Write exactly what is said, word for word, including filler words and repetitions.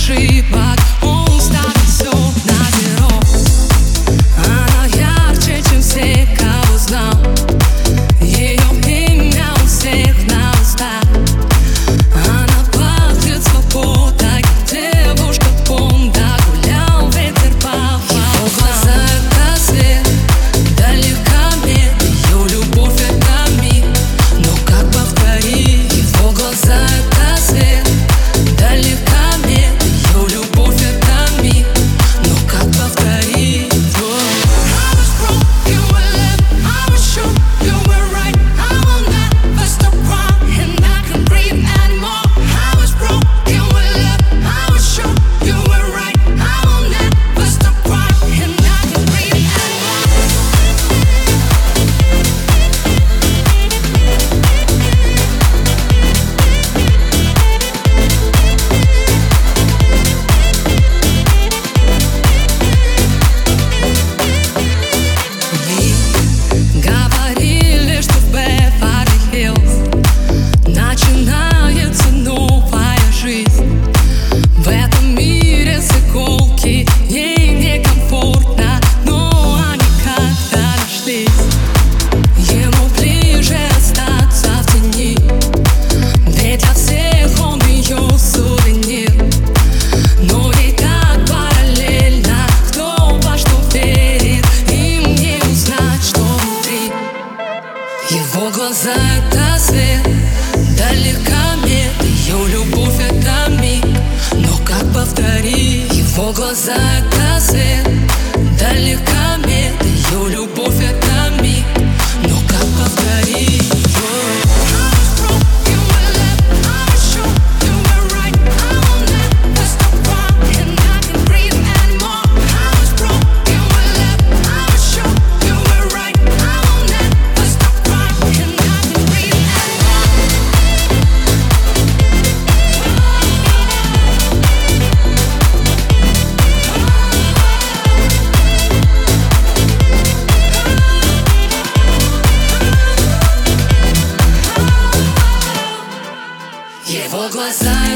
ошибок. Он ставит все на зеро. Она ярче, чем все, кого знал. Ее имя у всех на устах. Она пахнет свободой, девушка Бонда. Гулял ветер по волнам. Глаза — это свет, далеко нет. Ее любовь — это миг, но как повторить? Его глаза — это свет, далеко нет. Ее любовь — это миг, но как повторить? Начинается новая жизнь. В этом мире с иголки ей некомфортно, но они как-то нашлись. Ему ближе остаться в тени, ведь для всех он ее сувенир. Но ей так параллельно, кто во что верит, им не узнать, что внутри. Его глаза — это свет, далеко нет. Ее любовь — это миг, но как повторить? Его глаза — это свет, далеко нет. Ее любовь — это миг, но как повторить? Его глаза